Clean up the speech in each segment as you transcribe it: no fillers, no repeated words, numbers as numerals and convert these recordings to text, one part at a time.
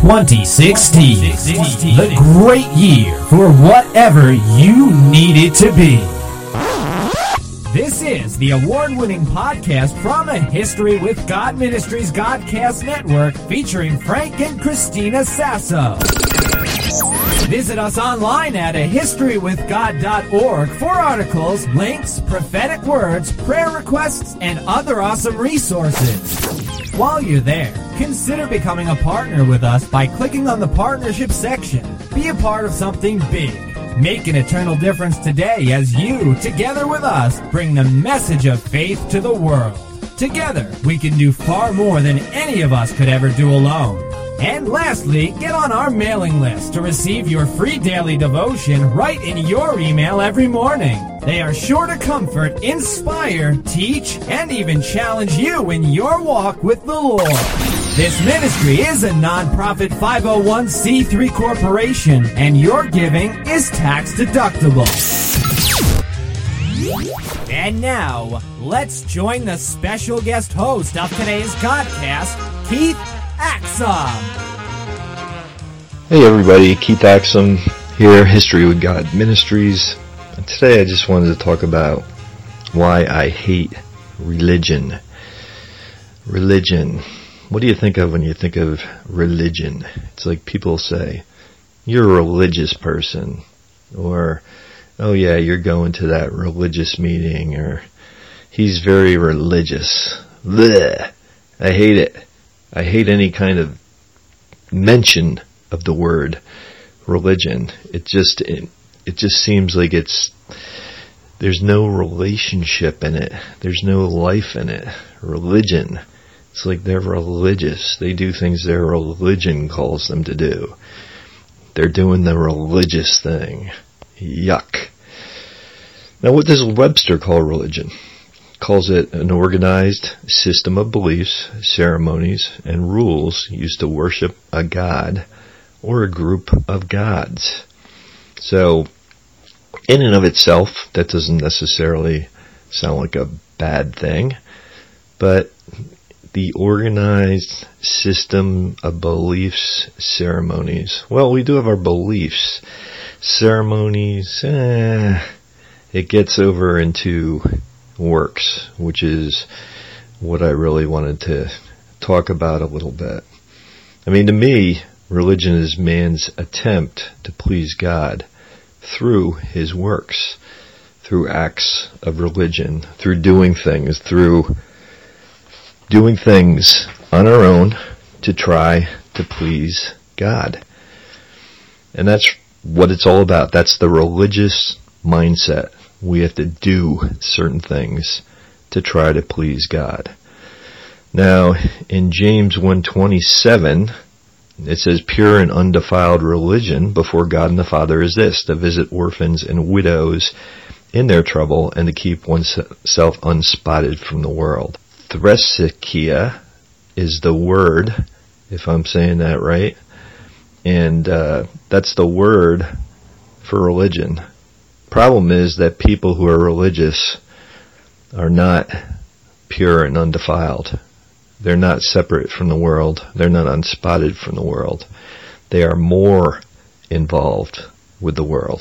2016, the great year for whatever you need it to be. This is the award-winning podcast from A History with God Ministries Godcast Network featuring Frank and Christina Sasso. Visit us online at ahistorywithgod.org for articles, links, prophetic words, prayer requests, and other awesome resources. While you're there, consider becoming a partner with us by clicking on the partnership section. Be a part of something big. Make an eternal difference today as you, together with us, bring the message of faith to the world. Together, we can do far more than any of us could ever do alone. And lastly, get on our mailing list to receive your free daily devotion right in your email every morning. They are sure to comfort, inspire, teach, and even challenge you in your walk with the Lord. This ministry is a non-profit 501c3 corporation, and your giving is tax deductible. And now, let's join the special guest host of today's Godcast, Keith Axum. Hey everybody, Keith Axum here, History with God Ministries. And today I just wanted to talk about why I hate religion. Religion. What do you think of when you think of religion? It's like people say, you're a religious person, or, oh yeah, you're going to that religious meeting, or he's very religious. Blech. I hate it. I hate any kind of mention of the word religion. It just seems like there's no relationship in it. There's no life in it. Religion. It's like they're religious. They do things their religion calls them to do. They're doing the religious thing. Yuck. Now what does Webster call religion? Calls it an organized system of beliefs, ceremonies, and rules used to worship a god or a group of gods. So, in and of itself, that doesn't necessarily sound like a bad thing, but the organized system of beliefs, ceremonies, well, we do have our beliefs. Ceremonies, it gets over into works, which is what I really wanted to talk about a little bit. I mean, to me, religion is man's attempt to please God through his works, through acts of religion, through doing things on our own to try to please God. And that's what it's all about. That's the religious mindset. We have to do certain things to try to please God. Now, in James 1:27, it says, pure and undefiled religion before God and the Father is this, to visit orphans and widows in their trouble and to keep oneself unspotted from the world. Threskiia is the word, if I'm saying that right, and that's the word for religion. Problem is that people who are religious are not pure and undefiled. They're not separate from the world. They're not unspotted from the world. They are more involved with the world.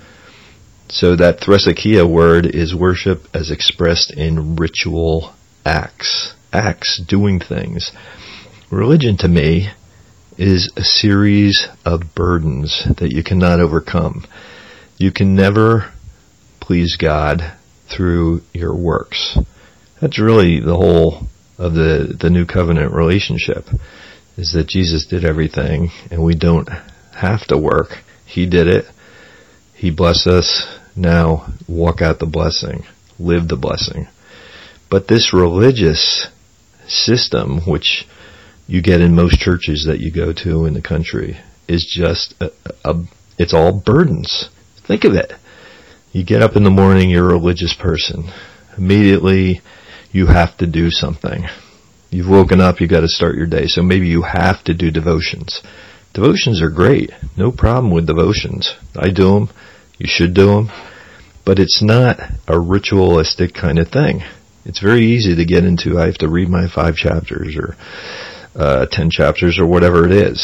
So that threskiia word is worship as expressed in ritual acts. Acts, doing things. Religion to me is a series of burdens that you cannot overcome. You can never please God through your works. That's really the whole of the new covenant relationship, is that Jesus did everything and we don't have to work. He did it. He blessed us. Now walk out the blessing. Live the blessing. But this religious system, which you get in most churches that you go to in the country, is just it's all burdens. Think of it. You get up in the morning, you're a religious person. Immediately, you have to do something. You've woken up, you've got to start your day. So maybe you have to do devotions. Devotions are great. No problem with devotions. I do them. You should do them. But it's not a ritualistic kind of thing. It's very easy to get into, I have to read my 5 chapters or 10 chapters or whatever it is.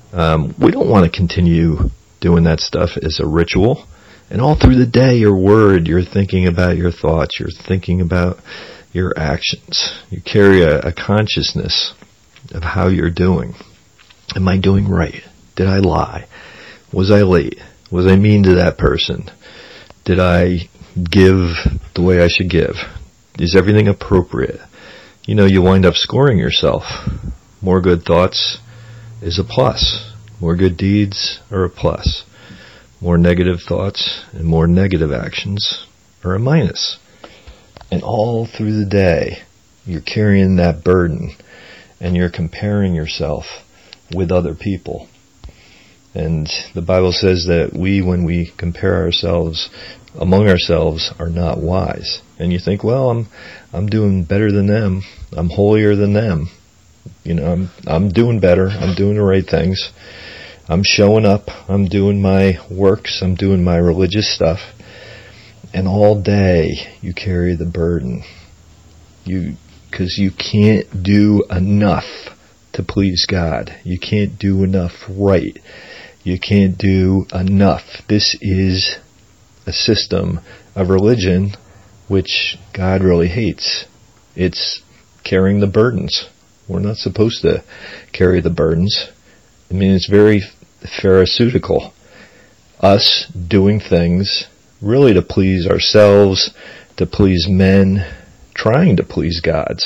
We don't want to continue doing that stuff as a ritual. And all through the day, your word, you're thinking about your thoughts, you're thinking about your actions. You carry a consciousness of how you're doing. Am I doing right? Did I lie? Was I late? Was I mean to that person? Did I give the way I should give? Is everything appropriate? You wind up scoring yourself. More good thoughts is a plus. More good deeds are a plus. More negative thoughts and more negative actions are a minus. And all through the day, you're carrying that burden and you're comparing yourself with other people. And the Bible says that when we compare ourselves among ourselves, are not wise. And you think, well, I'm doing better than them. I'm holier than them. I'm doing better. I'm doing the right things. I'm showing up. I'm doing my works. I'm doing my religious stuff. And all day you carry the burden. Because you can't do enough to please God. You can't do enough right. You can't do enough. This is a system of religion which God really hates. It's carrying the burdens. We're not supposed to carry the burdens. It's very pharisaical. Us doing things really to please ourselves, to please men, trying to please God.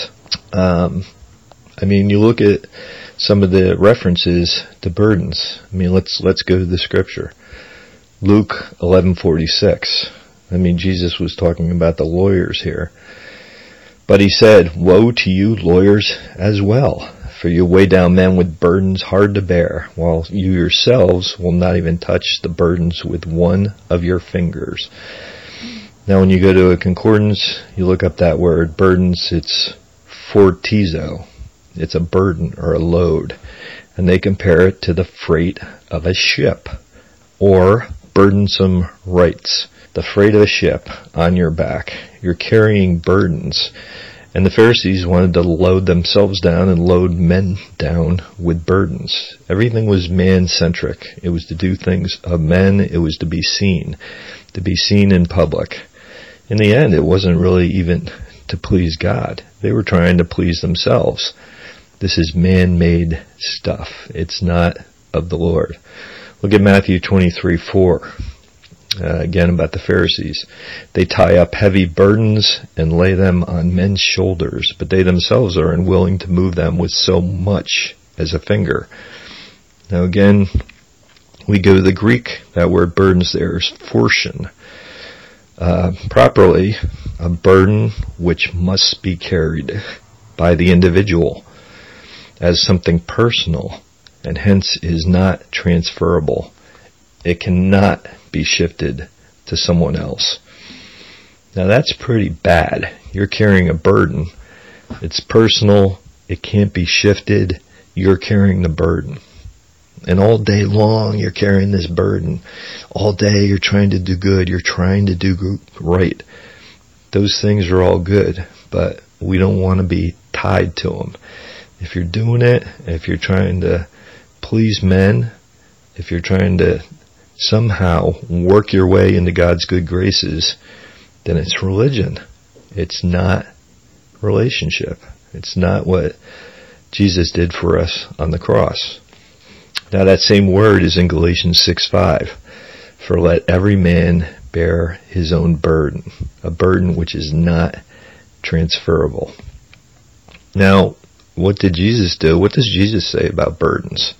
You look at some of the references to burdens. Let's go to the scripture. Luke 11:46. Jesus was talking about the lawyers here. But he said, "Woe to you lawyers as well, for you weigh down men with burdens hard to bear, while you yourselves will not even touch the burdens with one of your fingers." Now when you go to a concordance, you look up that word, burdens, it's fortizo. It's a burden or a load. And they compare it to the freight of a ship, or burdensome rights. The freight of a ship on your back. You're carrying burdens. And the Pharisees wanted to load themselves down and load men down with burdens. Everything was man-centric. It was to do things of men. It was to be seen in public. In the end, it wasn't really even to please God. They were trying to please themselves. This is man-made stuff. It's not of the Lord. Look at Matthew 23:4. Again about the Pharisees. They tie up heavy burdens and lay them on men's shoulders, but they themselves are unwilling to move them with so much as a finger. Now again, we go to the Greek. That word burdens there is phortion. Properly, a burden which must be carried by the individual as something personal, and hence is not transferable. It cannot be shifted to someone else. Now that's pretty bad. You're carrying a burden. It's personal. It can't be shifted. You're carrying the burden. And all day long you're carrying this burden. All day you're trying to do good. You're trying to do right. Those things are all good, but we don't want to be tied to them. If you're doing it, if you're trying to please men, if you're trying to somehow work your way into God's good graces, then it's religion. It's not relationship. It's not what Jesus did for us on the cross. Now that same word is in Galatians 6:5. For let every man bear his own burden, a burden which is not transferable. Now, what did Jesus do? What does Jesus say about burdens?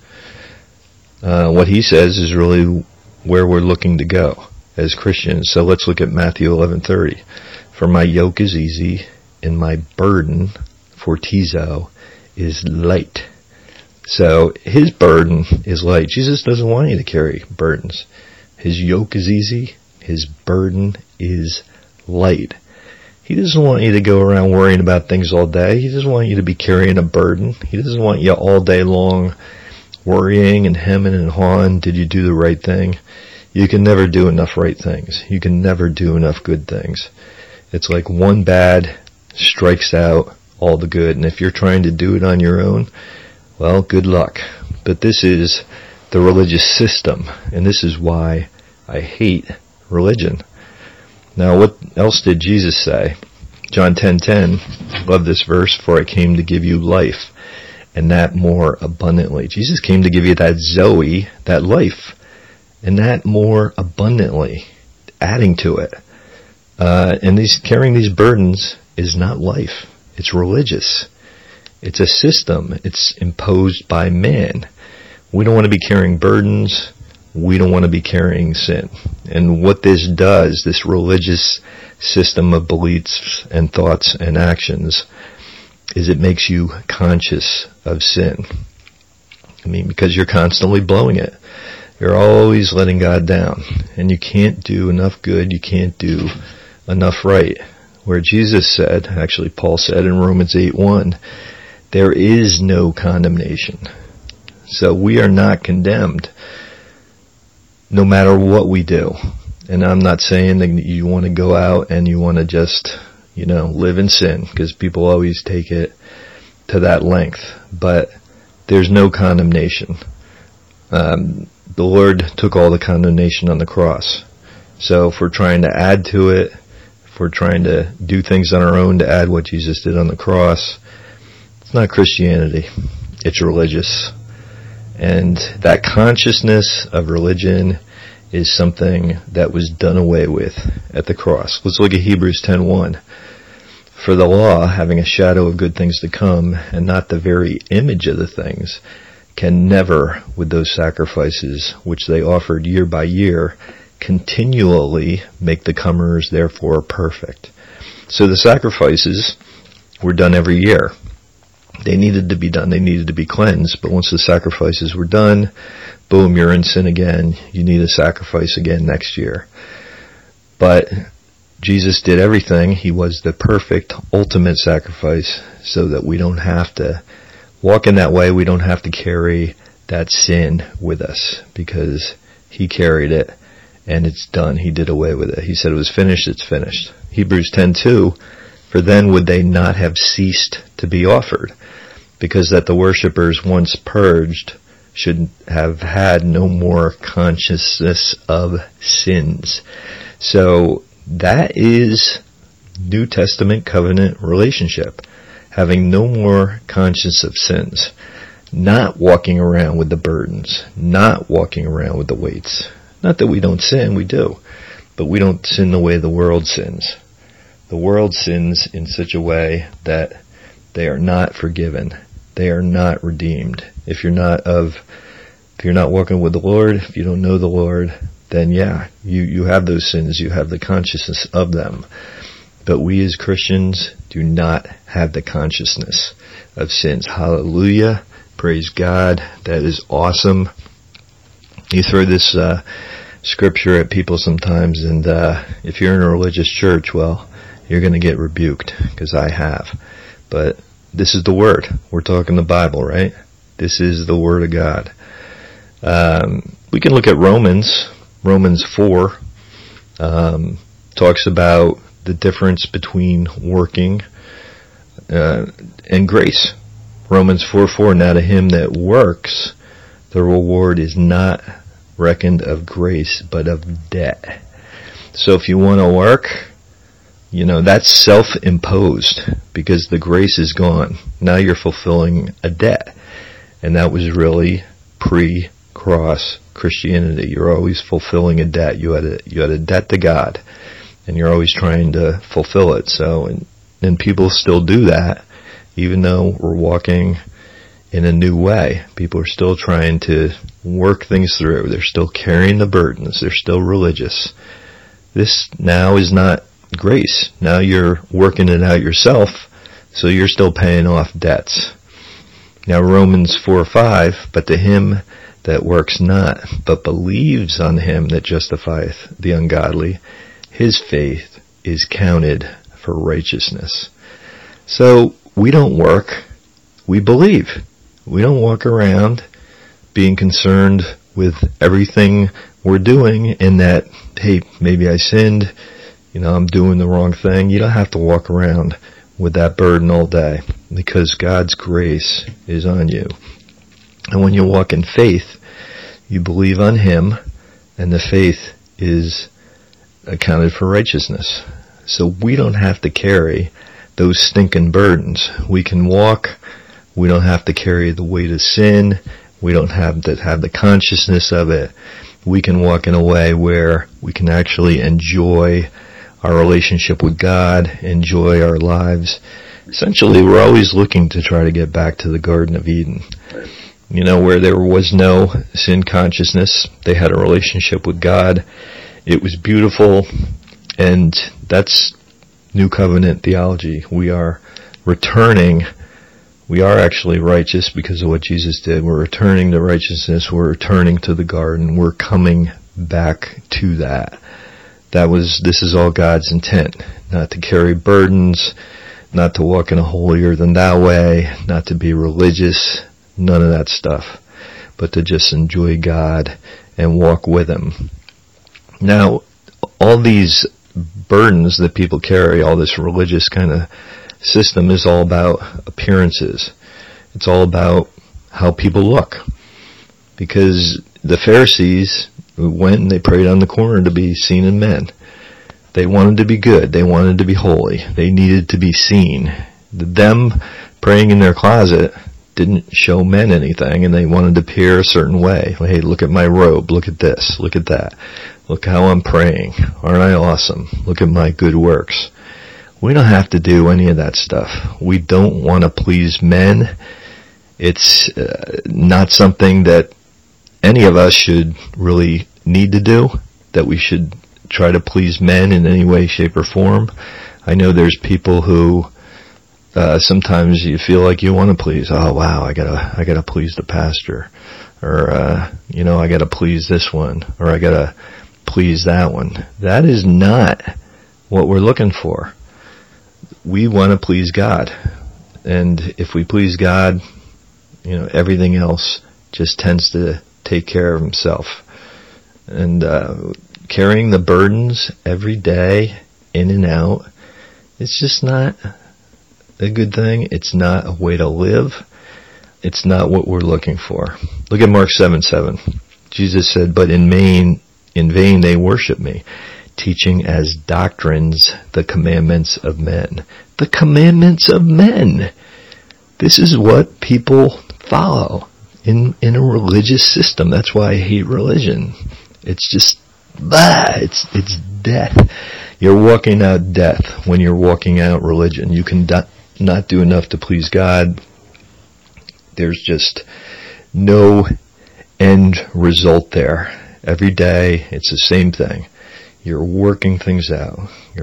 What he says is really where we're looking to go as Christians. So let's look at Matthew 11:30. For my yoke is easy and my burden, fortizo, is light. So his burden is light. Jesus doesn't want you to carry burdens. His yoke is easy. His burden is light. He doesn't want you to go around worrying about things all day. He doesn't want you to be carrying a burden. He doesn't want you all day long worrying and hemming and hawing. Did you do the right thing? You can never do enough right things. You can never do enough good things. It's like one bad strikes out all the good. And if you're trying to do it on your own, well, good luck. But this is the religious system. And this is why I hate religion. Now, what else did Jesus say? John 10:10, love this verse, for I came to give you life, and that more abundantly. Jesus came to give you that Zoe, that life, and that more abundantly, adding to it. And carrying these burdens is not life. It's religious. It's a system. It's imposed by man. We don't want to be carrying burdens. We don't want to be carrying sin. And what this does, this religious system of beliefs and thoughts and actions, is it makes you conscious of sin. I mean, because you're constantly blowing it. You're always letting God down. And you can't do enough good. You can't do enough right. Where Jesus said, actually Paul said in Romans 8:1, there is no condemnation. So we are not condemned no matter what we do. And I'm not saying that you want to go out and you want to just, live in sin, because people always take it to that length. But there's no condemnation. The Lord took all the condemnation on the cross. So if we're trying to add to it, if we're trying to do things on our own to add what Jesus did on the cross, it's not Christianity. It's religious. And that consciousness of religion is something that was done away with at the cross. Let's look at Hebrews 10:1. For the law, having a shadow of good things to come, and not the very image of the things, can never, with those sacrifices which they offered year by year, continually make the comers therefore perfect. So the sacrifices were done every year. They needed to be done. They needed to be cleansed. But once the sacrifices were done, boom, you're in sin again. You need a sacrifice again next year. But Jesus did everything. He was the perfect, ultimate sacrifice, so that we don't have to walk in that way. We don't have to carry that sin with us, because He carried it, and it's done. He did away with it. He said it was finished, it's finished. Hebrews 10:2, for then would they not have ceased to be offered, because that the worshippers once purged should have had no more consciousness of sins. So that is New Testament covenant relationship. Having no more conscience of sins. Not walking around with the burdens. Not walking around with the weights. Not that we don't sin, we do. But we don't sin the way the world sins. The world sins in such a way that they are not forgiven. They are not redeemed. If you're not walking with the Lord, if you don't know the Lord, then you have those sins. You have the consciousness of them. But we as Christians do not have the consciousness of sins. Hallelujah. Praise God. That is awesome. You throw this scripture at people sometimes, and if you're in a religious church, well, you're going to get rebuked, because I have. But this is the Word. We're talking the Bible, right? This is the Word of God. We can look at Romans 4 talks about the difference between working and grace. Romans 4:4, now to him that works, the reward is not reckoned of grace, but of debt. So if you want to work, that's self-imposed, because the grace is gone. Now you're fulfilling a debt. And that was really pre-cross Christianity. You're always fulfilling a debt. You had a debt to God, and you're always trying to fulfill it. So, and people still do that, even though we're walking in a new way. People are still trying to work things through. They're still carrying the burdens. They're still religious. This now is not grace. Now you're working it out yourself, so you're still paying off debts. Now Romans 4:5, but to him that works not, but believes on him that justifieth the ungodly, his faith is counted for righteousness. So we don't work, we believe. We don't walk around being concerned with everything we're doing, and that, hey, maybe I sinned, I'm doing the wrong thing. You don't have to walk around with that burden all day, because God's grace is on you. And when you walk in faith, You believe on him, and the faith is accounted for righteousness. So we don't have to carry those stinking burdens. We can walk. We don't have to carry the weight of sin. We don't have to have the consciousness of it. We can walk in a way where we can actually enjoy our relationship with God, enjoy our lives. Essentially, we're always looking to try to get back to the Garden of Eden. Where there was no sin consciousness. They had a relationship with God. It was beautiful. And that's New Covenant theology. We are returning. We are actually righteous because of what Jesus did. We're returning to righteousness. We're returning to the garden. We're coming back to that. This is all God's intent. Not to carry burdens, not to walk in a holier than thou way, not to be religious, none of that stuff, but to just enjoy God and walk with him. Now, all these burdens that people carry, all this religious kind of system is all about appearances. It's all about how people look. Because the Pharisees went and they prayed on the corner to be seen of men. They wanted to be good. They wanted to be holy. They needed to be seen. Them praying in their closet didn't show men anything, and they wanted to appear a certain way. Hey, look at my robe. Look at this. Look at that. Look how I'm praying. Aren't I awesome? Look at my good works. We don't have to do any of that stuff. We don't want to please men. It's not something that any of us should really need to do, that we should try to please men in any way, shape, or form. I know there's people who sometimes you feel like you want to please. Oh wow, I gotta please the pastor, or I gotta please this one, or I gotta please that one. That is not what we're looking for. We want to please God, and if we please God, everything else just tends to take care of himself. And carrying the burdens every day, in and out, it's just not a good thing. It's not a way to live. It's not what we're looking for. Look at Mark 7:7. Jesus said, "But in vain they worship me, teaching as doctrines the commandments of men." The commandments of men. This is what people follow in a religious system. That's why I hate religion. It's just, it's death. You're walking out death when you're walking out religion. You can not do enough to please God. There's just no end result there. Every day, it's the same thing. You're working things out.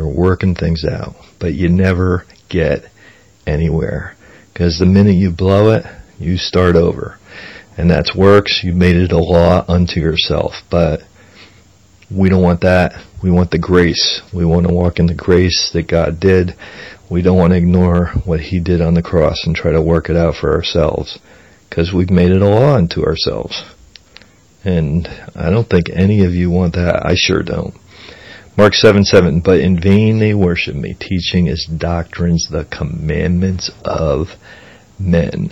But you never get anywhere. Because the minute you blow it, you start over. And that's works. You made it a law unto yourself. But we don't want that. We want the grace. We want to walk in the grace that God did. We don't want to ignore what he did on the cross and try to work it out for ourselves. Because we've made it a law unto ourselves. And I don't think any of you want that. I sure don't. Mark 7:7, "But in vain they worship me, teaching as doctrines the commandments of men."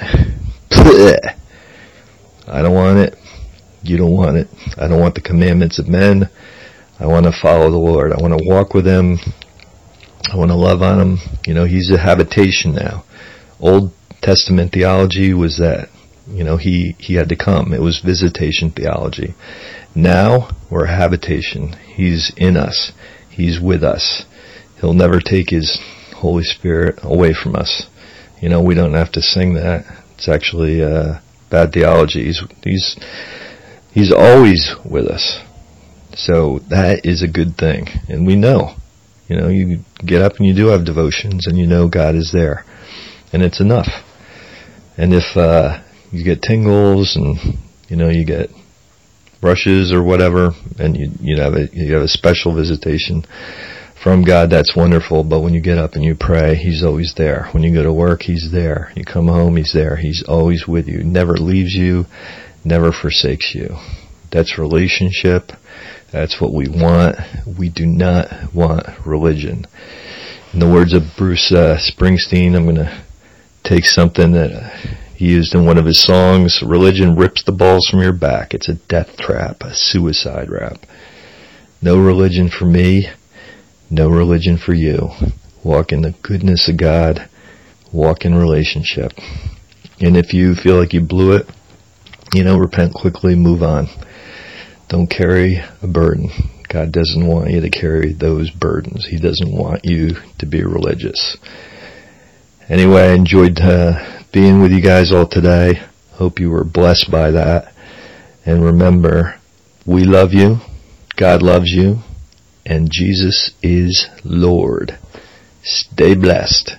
I don't want it. You don't want it. I don't want the commandments of men. I want to follow the Lord. I want to walk with him. I want to love on him. He's a habitation now. Old Testament theology was that, he had to come. It was visitation theology. Now, we're a habitation. He's in us. He's with us. He'll never take his Holy Spirit away from us. We don't have to sing that. It's actually bad theology. He's always with us. So that is a good thing. And we know. You get up and you do have devotions and God is there. And it's enough. And if you get tingles and you get rushes or whatever, and you have a special visitation from God, that's wonderful. But when you get up and you pray, he's always there. When you go to work, he's there. You come home, he's there. He's always with you. Never leaves you, never forsakes you. That's relationship. That's what we want. We do not want religion. In the words of Bruce Springsteen, I'm going to take something that He used in one of his songs, religion rips the balls from your back. It's a death trap, a suicide rap. No religion for me, no religion for you. Walk in the goodness of God, walk in relationship. And if you feel like you blew it, repent quickly, move on. Don't carry a burden. God doesn't want you to carry those burdens. He doesn't want you to be religious. Anyway, I enjoyed being with you guys all today. Hope you were blessed by that. And remember, we love you, God loves you, and Jesus is Lord. Stay blessed.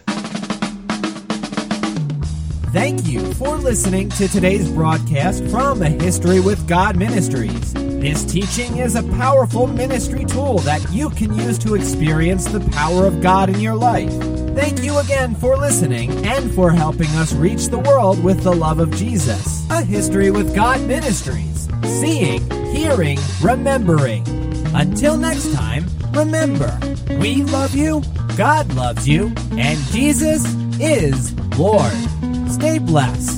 Thank you for listening to today's broadcast from A History with God Ministries. This teaching is a powerful ministry tool that you can use to experience the power of God in your life. Thank you again for listening and for helping us reach the world with the love of Jesus. A History with God Ministries. Seeing, hearing, remembering. Until next time, remember, we love you, God loves you, and Jesus is Lord. Stay blessed.